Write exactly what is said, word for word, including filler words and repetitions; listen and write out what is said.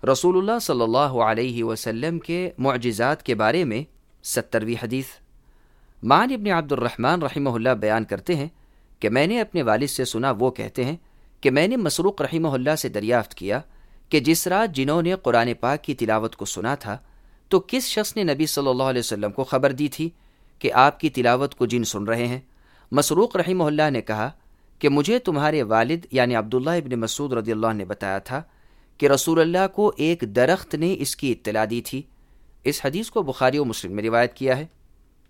रसूलुल्लाह सल्लल्लाहु अलैहि वसल्लम के मुअजिज़ात के बारे में सत्तरवीं हदीस। मान इब्न अब्दुर्रहमान रहिमहुल्लाह बयान करते हैं कि मैंने अपने वालिद से सुना, वो कहते हैं कि मैंने मसरूक रहिमहुल्लाह से दरियाफ्त किया कि जिस रात जिन्होंने कुरान पाक की तिलावत को सुना था, तो किस शख्स ने नबी सल्लल्लाहु अलैहि वसल्लम को खबर दी थी कि आपकी तिलावत को जिन सुन रहे हैं। मसरूक रहिमहुल्लाह ने कहा कि मुझे तुम्हारे वालिद यानी अब्दुल्लाह इब्न मसूद रदियल्लाहु अन्हु ने बताया था कि रसूलुल्लाह को एक दरख्त ने इसकी इत्तला दी थी। इस हदीस को बुखारी और मुस्लिम में रिवायत किया है।